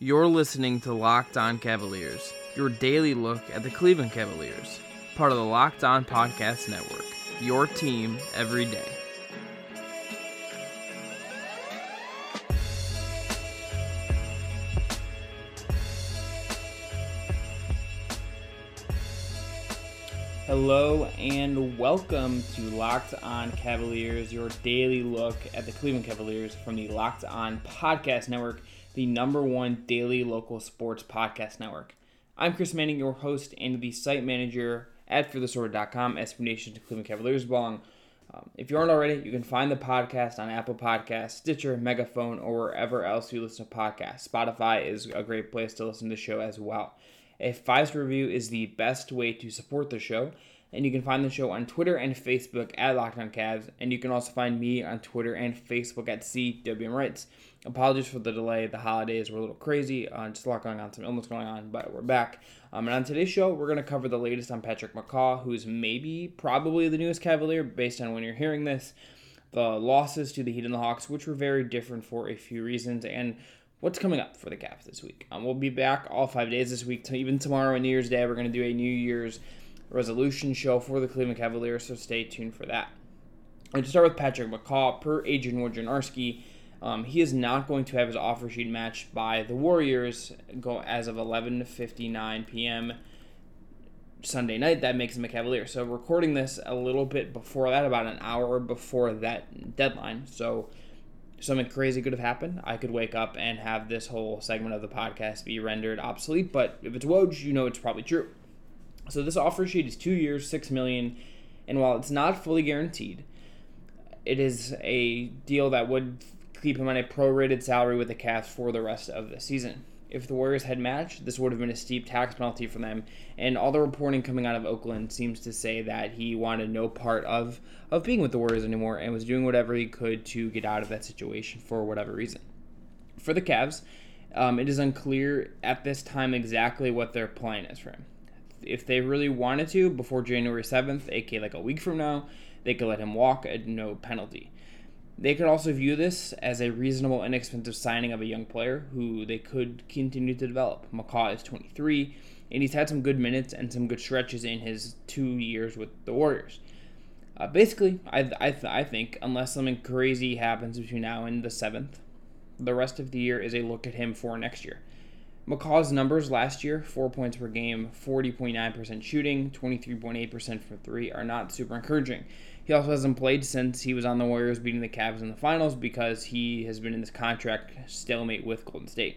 You're listening to Locked On Cavaliers, your daily look at the Cleveland Cavaliers, part of the Locked On Podcast Network, your team every day. Hello and welcome to Locked On Cavaliers, your daily look at the Cleveland Cavaliers from the Locked On Podcast Network, the number one daily local sports podcast network. I'm Chris Manning, your host and the site manager at ForTheSword.com, Explanation to Cleveland Cavaliers belong. If you aren't already, you can find the podcast on Apple Podcasts, Stitcher, Megaphone, or wherever else you listen to podcasts. Spotify is a great place to listen to the show as well. A 5-star review is the best way to support the show, and you can find the show on Twitter and Facebook at Locked On Cavs, and you can also find me on Twitter and Facebook at CWM Rights. Apologies for the delay. The holidays were a little crazy. Just a lot going on, some illness going on, but we're back. And on today's show, we're going to cover the latest on Patrick McCaw, who's probably the newest Cavalier based on when you're hearing this, the losses to the Heat and the Hawks, which were very different for a few reasons, and what's coming up for the Cavs this week. We'll be back all 5 days this week. Even tomorrow and New Year's Day, we're going to do a New Year's resolution show for the Cleveland Cavaliers, so stay tuned for that. And to start with Patrick McCaw, per agent Wojnarowski, he is not going to have his offer sheet matched by the Warriors as of 11:59 p.m. Sunday night. That makes him a Cavalier. So recording this a little bit before that, about an hour before that deadline. So something crazy could have happened. I could wake up and have this whole segment of the podcast be rendered obsolete. But if it's Woj, you know it's probably true. So this offer sheet is 2 years, $6 million. And while it's not fully guaranteed, it is a deal that would keep him on a prorated salary with the Cavs for the rest of the season. If the Warriors had matched, this would have been a steep tax penalty for them, and all the reporting coming out of Oakland seems to say that he wanted no part of being with the Warriors anymore and was doing whatever he could to get out of that situation for whatever reason. For the Cavs, it is unclear at this time exactly what their plan is for him. If they really wanted to, before January 7th, aka like a week from now, they could let him walk at no penalty. They could also view this as a reasonable, inexpensive signing of a young player who they could continue to develop. McCaw is 23, and he's had some good minutes and some good stretches in his 2 years with the Warriors. Basically, I think, unless something crazy happens between now and the 7th, the rest of the year is a look at him for next year. McCaw's numbers last year, 4 points per game, 40.9% shooting, 23.8% from three, are not super encouraging. He also hasn't played since he was on the Warriors beating the Cavs in the finals because he has been in this contract stalemate with Golden State.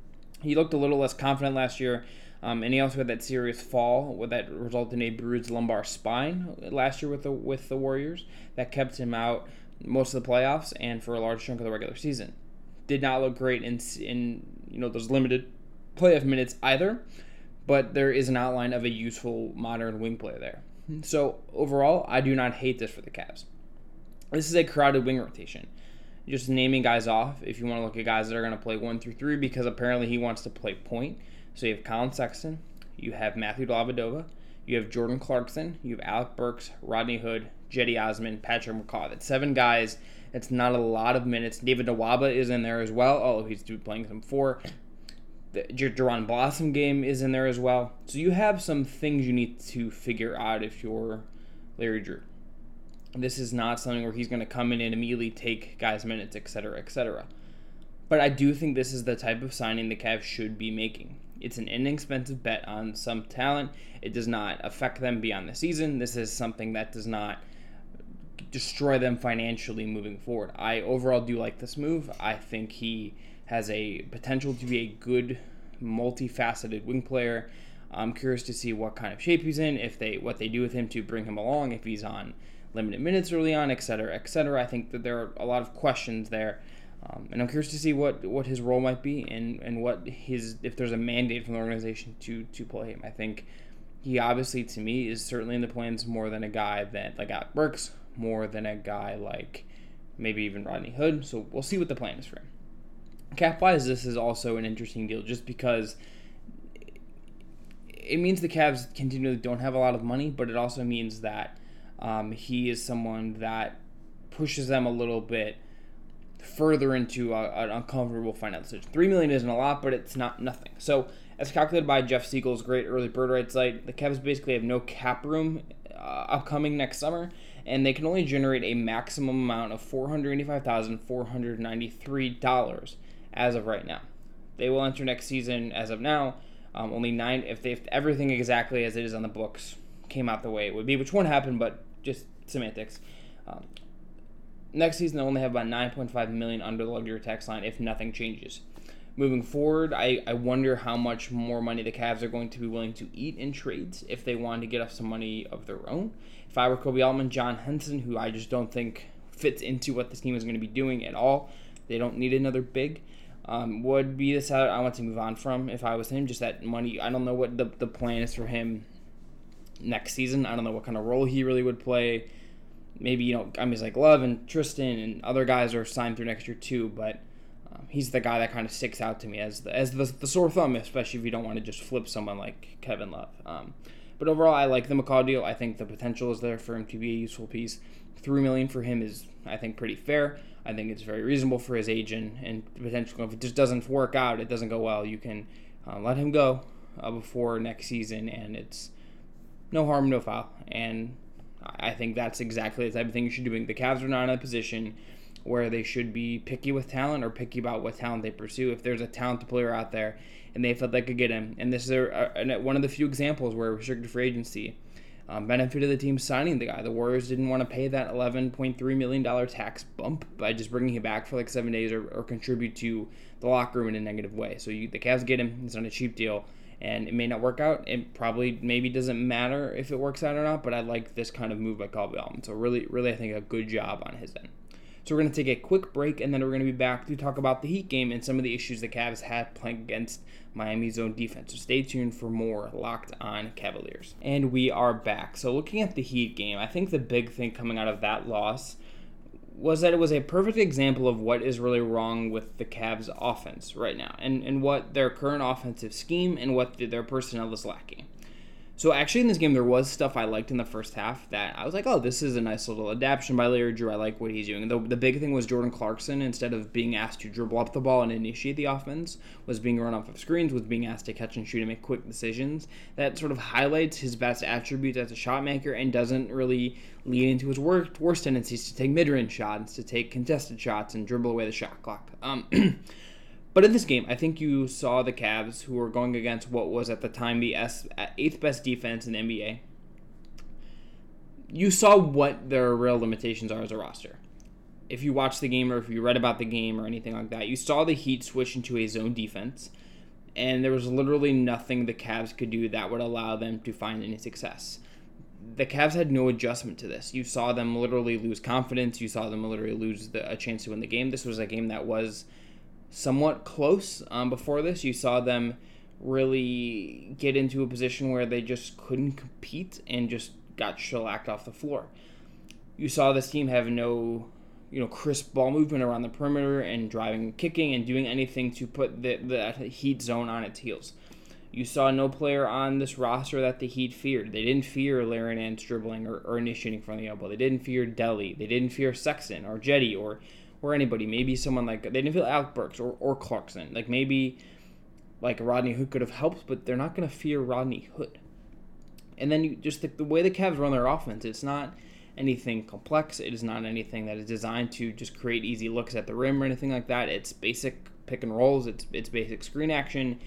He looked a little less confident last year, and he also had that serious fall that resulted in a bruised lumbar spine last year with the Warriors that kept him out most of the playoffs and for a large chunk of the regular season. Did not look great in those limited playoff minutes either, but there is an outline of a useful modern wing player there. So overall, I do not hate this for the Cavs. This is a crowded wing rotation. Just naming guys off if you want to look at guys that are going to play 1 through 3 because apparently he wants to play point. So you have Colin Sexton, you have Matthew Dellavedova, you have Jordan Clarkson, you have Alec Burks, Rodney Hood, Cedi Osman, Patrick McCaw. That's 7 guys. That's not a lot of minutes. David Nwaba is in there as well, although he's playing some 4. The Jaron Blossom game is in there as well. So you have some things you need to figure out if you're Larry Drew. This is not something where he's going to come in and immediately take guys' minutes, etc., etc. But I do think this is the type of signing the Cavs should be making. It's an inexpensive bet on some talent. It does not affect them beyond the season. This is something that does not destroy them financially moving forward. I overall do like this move. I think he has a potential to be a good, multifaceted wing player. I'm curious to see what kind of shape he's in, what they do with him to bring him along, if he's on limited minutes early on, etc., etc. I think that there are a lot of questions there, and I'm curious to see what his role might be and if there's a mandate from the organization to play him. I think he obviously, to me, is certainly in the plans more than a guy like Alec Burks, more than a guy like maybe even Rodney Hood. So we'll see what the plan is for him. Cap-wise, this is also an interesting deal just because it means the Cavs continually don't have a lot of money, but it also means that he is someone that pushes them a little bit further into an uncomfortable final decision. $3 million isn't a lot, but it's not nothing. So, as calculated by Jeff Siegel's great early bird right site, the Cavs basically have no cap room upcoming next summer, and they can only generate a maximum amount of $485,493 as of right now. They will enter next season as of now. Only 9, if everything exactly as it is on the books came out the way it would be, which won't happen, but just semantics. Next season, they'll only have about $9.5 million under the luxury tax line if nothing changes. Moving forward, I wonder how much more money the Cavs are going to be willing to eat in trades if they want to get off some money of their own. If I were Kobe Altman, John Henson, who I just don't think fits into what this team is going to be doing at all, they don't need another big, would be the side I want to move on from if I was him. Just that money, I don't know what the plan is for him next season. I don't know what kind of role he really would play. Maybe, guys like Love and Tristan and other guys are signed through next year too, but he's the guy that kind of sticks out to me as the sore thumb, especially if you don't want to just flip someone like Kevin Love. But overall, I like the McCaw deal. I think the potential is there for him to be a useful piece. $3 million for him is, I think, pretty fair. I think it's very reasonable for his age and potential. If it just doesn't work out, it doesn't go well, you can let him go before next season, and it's no harm, no foul. And I think that's exactly the type of thing you should be doing. The Cavs are not in a position where they should be picky with talent or picky about what talent they pursue. If there's a talented player out there and they felt they could get him, and this is one of the few examples where restricted free agency benefited the team signing the guy. The Warriors didn't want to pay that $11.3 million tax bump by just bringing him back for like 7 days or contribute to the locker room in a negative way. So the Cavs get him. It's on a cheap deal, and it may not work out. It probably maybe doesn't matter if it works out or not, but I like this kind of move by Kobe Altman. So really, really, I think a good job on his end. So we're going to take a quick break, and then we're going to be back to talk about the Heat game and some of the issues the Cavs had playing against Miami's zone defense. So stay tuned for more Locked On Cavaliers. And we are back. So looking at the Heat game, I think the big thing coming out of that loss was that it was a perfect example of what is really wrong with the Cavs' offense right now and what their current offensive scheme and what their personnel is lacking. So actually in this game, there was stuff I liked in the first half that I was like, oh, this is a nice little adaptation by Larry Drew. I like what he's doing. The big thing was Jordan Clarkson, instead of being asked to dribble up the ball and initiate the offense, was being run off of screens, was being asked to catch and shoot and make quick decisions. That sort of highlights his best attributes as a shot maker and doesn't really lead into his worst tendencies to take mid-range shots, to take contested shots, and dribble away the shot clock. But in this game, I think you saw the Cavs, who were going against what was at the time the 8th best defense in the NBA. You saw what their real limitations are as a roster. If you watched the game or if you read about the game or anything like that, you saw the Heat switch into a zone defense, and there was literally nothing the Cavs could do that would allow them to find any success. The Cavs had no adjustment to this. You saw them literally lose confidence. You saw them literally lose a chance to win the game. This was a game that was somewhat close before this. You saw them really get into a position where they just couldn't compete and just got shellacked off the floor. You saw this team have no crisp ball movement around the perimeter and driving, kicking, and doing anything to put the Heat zone on its heels. You saw no player on this roster that the Heat feared. They didn't fear Larry Nance dribbling or initiating from the elbow. They didn't fear Delly. They didn't fear Sexton or Jetty or anybody. Maybe someone like, they didn't feel Alec Burks or Clarkson. Like maybe like Rodney Hood could have helped, but they're not going to fear Rodney Hood. And then you just the way the Cavs run their offense, it's not anything complex. It is not anything that is designed to just create easy looks at the rim or anything like that. It's basic pick and rolls. It's basic screen action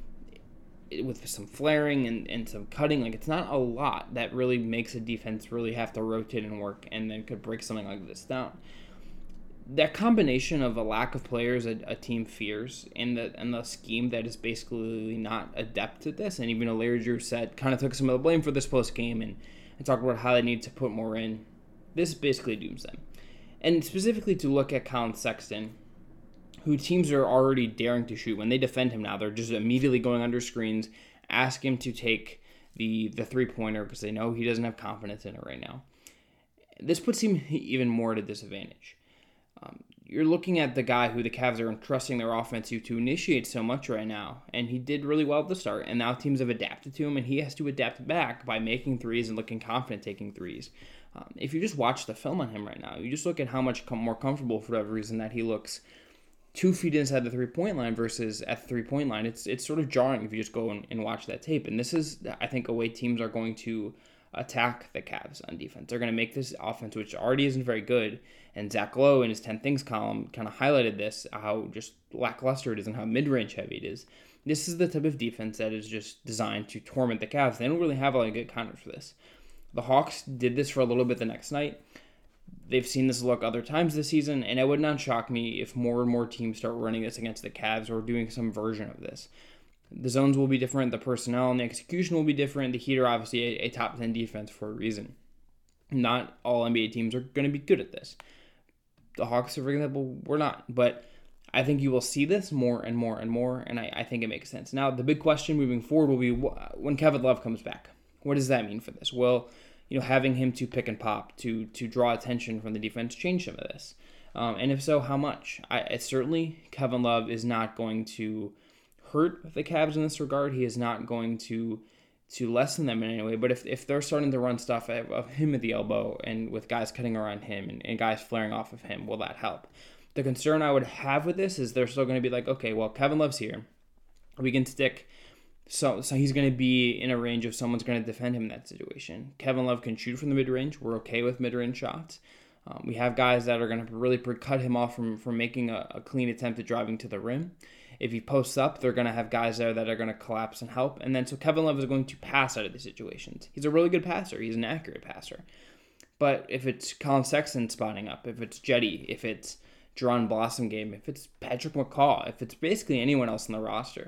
with some flaring and some cutting. Like, it's not a lot that really makes a defense really have to rotate and work and then could break something like this down. That combination of a lack of players a team fears and the scheme that is basically not adept at this, and even though Larry Drew kind of took some of the blame for this post game and talked about how they need to put more in, this basically dooms them. And specifically to look at Colin Sexton, who teams are already daring to shoot. When they defend him now, they're just immediately going under screens, ask him to take the three-pointer because they know he doesn't have confidence in it right now. This puts him even more at a disadvantage. You're looking at the guy who the Cavs are entrusting their offense to initiate so much right now, and he did really well at the start, and now teams have adapted to him, and he has to adapt back by making threes and looking confident taking threes. If you just watch the film on him right now, you just look at how much more comfortable, for whatever reason, that he looks 2 feet inside the 3-point line versus at the 3-point line. It's sort of jarring if you just go and watch that tape. And this is, I think, a way teams are going to attack the Cavs on defense. They're going to make this offense, which already isn't very good, and Zach Lowe in his 10 Things column kind of highlighted this, how just lackluster it is and how mid-range heavy it is. This is the type of defense that is just designed to torment the Cavs. They don't really have a lot of good counters for this. The Hawks did this for a little bit the next night. They've seen this look other times this season, and it would not shock me if more and more teams start running this against the Cavs or doing some version of this. The zones will be different, the personnel and the execution will be different. The Heat are obviously a top 10 defense for a reason. Not all NBA teams are going to be good at this. The Hawks, for example, were not, but I think you will see this more and more and more, and I think it makes sense. Now, the big question moving forward will be when Kevin Love comes back. What does that mean for this? Well, having him to pick and pop, to draw attention from the defense, change some of this. And if so, how much? Certainly, Kevin Love is not going to hurt the Cavs in this regard. He is not going to lessen them in any way. But if they're starting to run stuff of him at the elbow and with guys cutting around him and guys flaring off of him, will that help? The concern I would have with this is they're still going to be like, okay, well, Kevin Love's here. We can stick... So he's going to be in a range of someone's going to defend him in that situation. Kevin Love can shoot from the mid-range. We're okay with mid-range shots. We have guys that are going to really cut him off from making a clean attempt at driving to the rim. If he posts up, they're going to have guys there that are going to collapse and help. And then so Kevin Love is going to pass out of these situations. He's a really good passer. He's an accurate passer. But if it's Colin Sexton spotting up, if it's Jetty, if it's Jaron Blossomgame, if it's Patrick McCaw, if it's basically anyone else on the roster,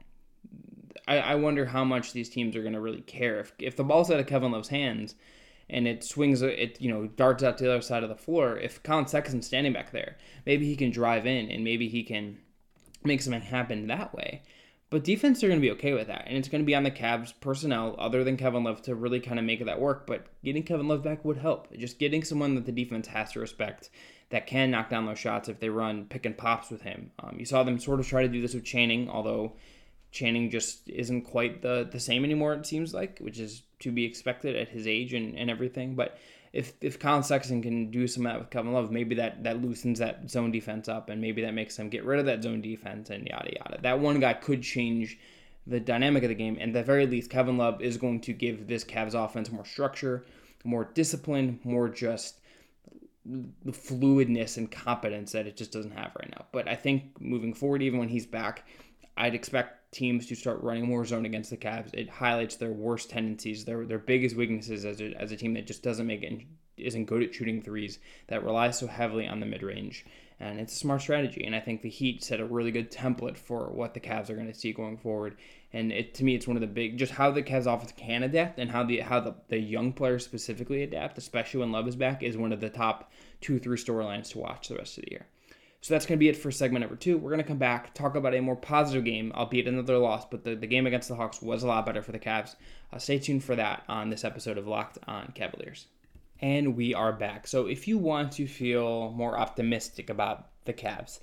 I wonder how much these teams are going to really care. If the ball's out of Kevin Love's hands and it swings, darts out to the other side of the floor, if Colin Sexton's standing back there, maybe he can drive in and maybe he can make something happen that way. But defense are going to be okay with that, and it's going to be on the Cavs personnel, other than Kevin Love, to really kind of make that work. But getting Kevin Love back would help. Just getting someone that the defense has to respect, that can knock down those shots if they run pick and pops with him. You saw them sort of try to do this with Channing, although Channing just isn't quite the same anymore, it seems like, which is to be expected at his age and everything. But if Colin Sexton can do some of that with Kevin Love, maybe that loosens that zone defense up, and maybe that makes them get rid of that zone defense and yada yada. That one guy could change the dynamic of the game, and at the very least, Kevin Love is going to give this Cavs offense more structure, more discipline, more just the fluidness and competence that it just doesn't have right now. But I think moving forward, even when he's back, I'd expect teams to start running more zone against the Cavs. It highlights their worst tendencies, their biggest weaknesses as a team that just doesn't make it, isn't good at shooting threes, that relies so heavily on the mid-range. And it's a smart strategy, and I think the Heat set a really good template for what the Cavs are going to see going forward. And to me, it's one of the big, just how the Cavs offense can adapt and how the young players specifically adapt, especially when Love is back, is one of the top 2-3 storylines to watch the rest of the year. So that's going to be it for segment number 2. We're going to come back, talk about a more positive game, albeit another loss, but the game against the Hawks was a lot better for the Cavs. Stay tuned for that on this episode of Locked On Cavaliers. And we are back. So if you want to feel more optimistic about the Cavs,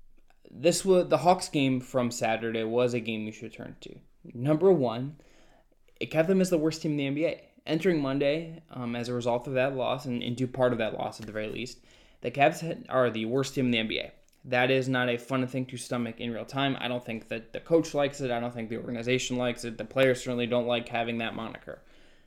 the Hawks game from Saturday was a game you should turn to. Number one, it kept them as the worst team in the NBA. Entering Monday, as a result of that loss, and due part of that loss at the very least, the Cavs are the worst team in the NBA. That is not a fun thing to stomach in real time. I don't think that the coach likes it. I don't think the organization likes it. The players certainly don't like having that moniker.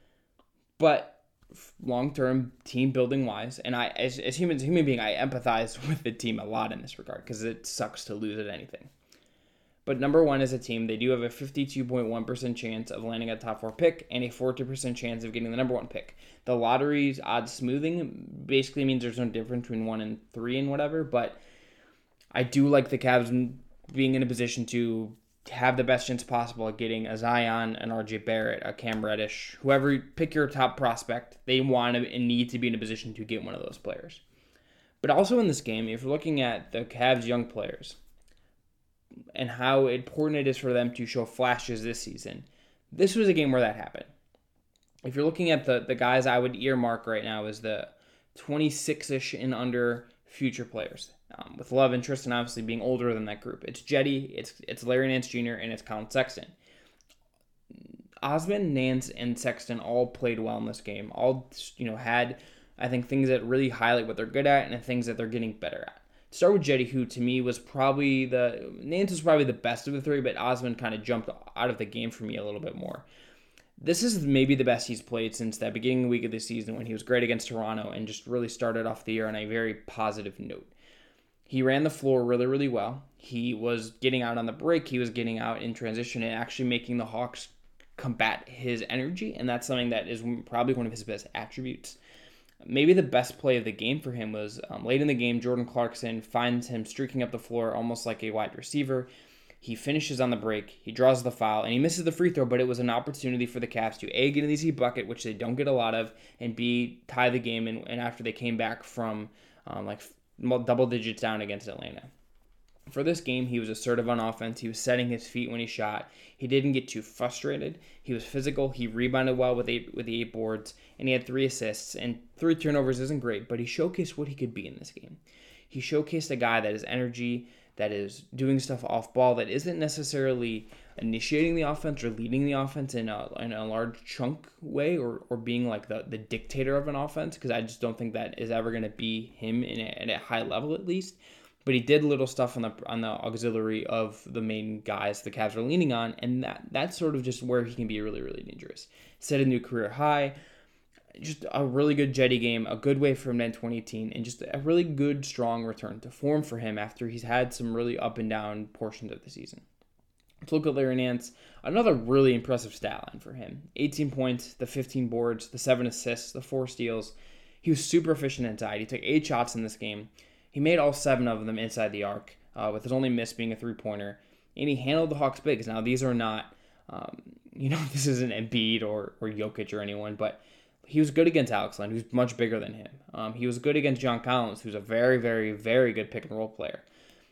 But long-term, team-building wise, and I, as a human being, I empathize with the team a lot in this regard because it sucks to lose at anything. But number one, as a team, they do have a 52.1% chance of landing a top 4 pick and a 40% chance of getting the number 1 pick. The lottery's odds smoothing basically means there's no difference between 1 and 3 and whatever, but I do like the Cavs being in a position to have the best chance possible at getting a Zion, an RJ Barrett, a Cam Reddish, whoever, pick your top prospect. They want and need to be in a position to get one of those players. But also in this game, if you're looking at the Cavs' young players and how important it is for them to show flashes this season, this was a game where that happened. If you're looking at the guys I would earmark right now as the 26-ish and under future players, with Love and Tristan obviously being older than that group. It's Jetty, it's Larry Nance Jr., and it's Colin Sexton. Osman, Nance, and Sexton all played well in this game. All had I think things that really highlight what they're good at and things that they're getting better at. Start with Jetty, who to me was probably Nance was probably the best of the three, but Osman kind of jumped out of the game for me a little bit more. This is maybe the best he's played since that beginning week of the season when he was great against Toronto and just really started off the year on a very positive note. He ran the floor really, really well. He was getting out on the break. He was getting out in transition and actually making the Hawks combat his energy, and that's something that is probably one of his best attributes. Maybe the best play of the game for him was late in the game, Jordan Clarkson finds him streaking up the floor almost like a wide receiver. He finishes on the break, he draws the foul, and he misses the free throw, but it was an opportunity for the Cavs to A, get an easy bucket, which they don't get a lot of, and B, tie the game, and after they came back from double digits down against Atlanta. For this game, he was assertive on offense. He was setting his feet when he shot. He didn't get too frustrated. He was physical. He rebounded well with the 8 boards, and he had 3 assists. And 3 turnovers isn't great, but he showcased what he could be in this game. He showcased a guy that has energy, that is doing stuff off ball, that isn't necessarily initiating the offense or leading the offense in a large chunk way or being like the dictator of an offense, because I just don't think that is ever going to be him at a high level at least. But he did little stuff on the auxiliary of the main guys the Cavs are leaning on, and that's sort of just where he can be really, really dangerous. Set a new career high, just a really good Jetty game, a good way for him to end 2018, and just a really good, strong return to form for him after he's had some really up and down portions of the season. Let's look at Larry Nance, another really impressive stat line for him. 18 points, the 15 boards, the 7 assists, the 4 steals. He was super efficient inside. He took 8 shots in this game. He made all 7 of them inside the arc, with his only miss being a 3-pointer. And he handled the Hawks' bigs. Now, these are not, this isn't Embiid or Jokic or anyone, but he was good against Alex Len, who's much bigger than him. He was good against John Collins, who's a very, very, very good pick-and-roll player.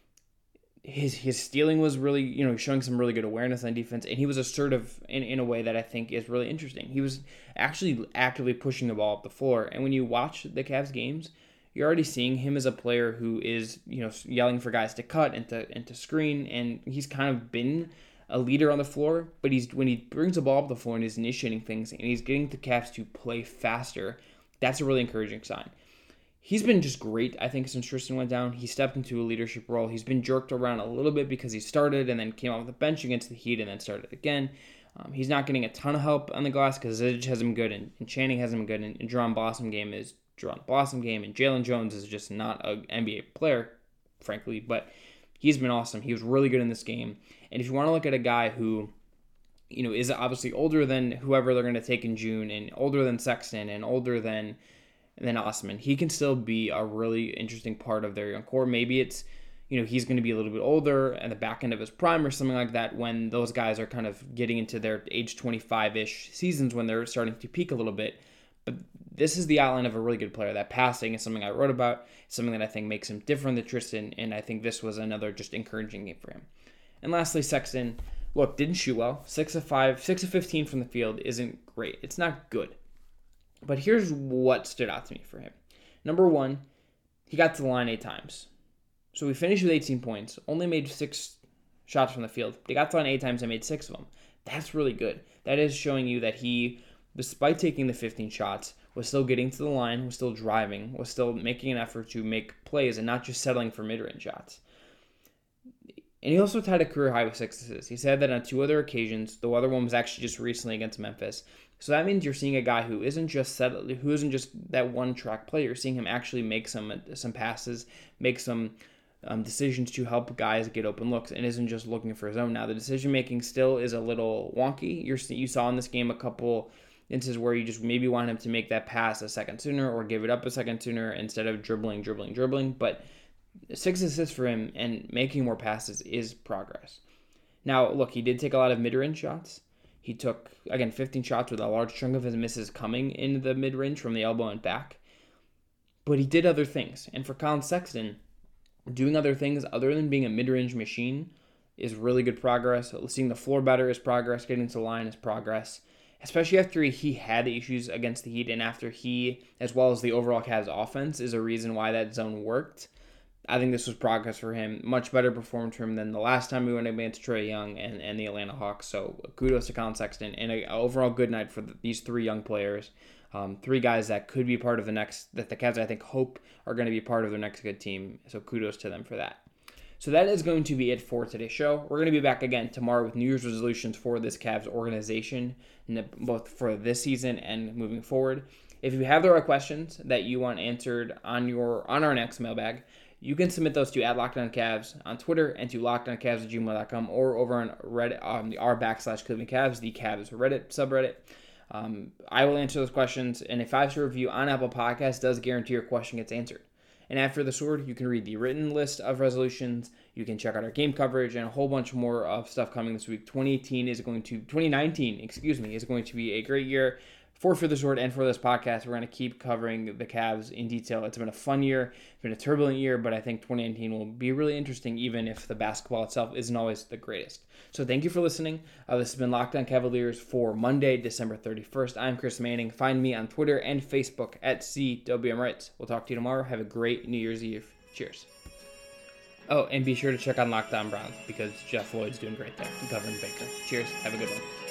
His stealing was really, showing some really good awareness on defense, and he was assertive in a way that I think is really interesting. He was actually actively pushing the ball up the floor, and when you watch the Cavs games, you're already seeing him as a player who is, yelling for guys to cut and to screen, and he's kind of been a leader on the floor, but when he brings the ball up the floor and he's initiating things and he's getting the Cavs to play faster, that's a really encouraging sign. He's been just great, I think, since Tristan went down. He stepped into a leadership role. He's been jerked around a little bit because he started and then came off the bench against the Heat and then started again. He's not getting a ton of help on the glass because Zizic hasn't been good and Channing hasn't been good, and Jerron Blossom game is Jerron Blossom game, and Jalen Jones is just not an NBA player, frankly, but he's been awesome. He was really good in this game. And if you want to look at a guy who, is obviously older than whoever they're going to take in June, and older than Sexton, and older than Osman, he can still be a really interesting part of their young core. Maybe it's, he's going to be a little bit older at the back end of his prime or something like that when those guys are kind of getting into their age 25-ish seasons when they're starting to peak a little bit. But this is the outline of a really good player. That passing is something I wrote about, something that I think makes him different than Tristan, and I think this was another just encouraging game for him. And lastly, Sexton, didn't shoot well. 6 of 15 from the field isn't great. It's not good. But here's what stood out to me for him. Number 1, he got to the line 8 times. So we finished with 18 points, only made 6 shots from the field. They got to the line 8 times and made 6 of them. That's really good. That is showing you that he, despite taking the 15 shots, was still getting to the line, was still driving, was still making an effort to make plays and not just settling for mid-range shots. And he also tied a career high with 6 assists. He said that on 2 other occasions. The other one was actually just recently against Memphis. So that means you're seeing a guy who isn't just that one-track player. You're seeing him actually make some passes, make some decisions to help guys get open looks, and isn't just looking for his own. Now, the decision-making still is a little wonky. You saw in this game a couple instances where you just maybe want him to make that pass a second sooner or give it up a second sooner instead of dribbling. But 6 assists for him and making more passes is progress. Now, look, he did take a lot of mid-range shots. He took, again, 15 shots with a large chunk of his misses coming in the mid-range from the elbow and back. But he did other things. And for Colin Sexton, doing other things other than being a mid-range machine is really good progress. Seeing the floor better is progress. Getting to the line is progress. Especially after he had issues against the Heat and after he, as well as the overall Cavs offense, is a reason why that zone worked. I think this was progress for him. Much better performance for him than the last time we went against Trae Young and the Atlanta Hawks. So kudos to Colin Sexton and an overall good night for these 3 young players. Three guys that could be part of the Cavs I think hope are going to be part of their next good team. So kudos to them for that. So that is going to be it for today's show. We're going to be back again tomorrow with New Year's resolutions for this Cavs organization, both for this season and moving forward. If you have the right questions that you want answered on our next mailbag, you can submit those to @LockedOnCavs on Twitter and to LockedOnCavs@gmail.com or over on Reddit on the r/Cleveland Cavs, the Cavs Reddit subreddit. I will answer those questions, and a 5-star review on Apple Podcasts does guarantee your question gets answered. And after the sword, you can read the written list of resolutions. You can check out our game coverage and a whole bunch more of stuff coming this week. 2019 is going to be a great year for the sword and for this podcast. We're going to keep covering the Cavs in detail. It's been a fun year. It's been a turbulent year, but I think 2019 will be really interesting, even if the basketball itself isn't always the greatest. So thank you for listening. This has been Locked On Cavaliers for Monday, December 31st. I'm Chris Manning. Find me on Twitter and Facebook @CWMRights. We'll talk to you tomorrow. Have a great New Year's Eve. Cheers. Oh, and be sure to check on Locked On Browns because Jeff Lloyd's doing great there covering Baker. Cheers. Have a good one.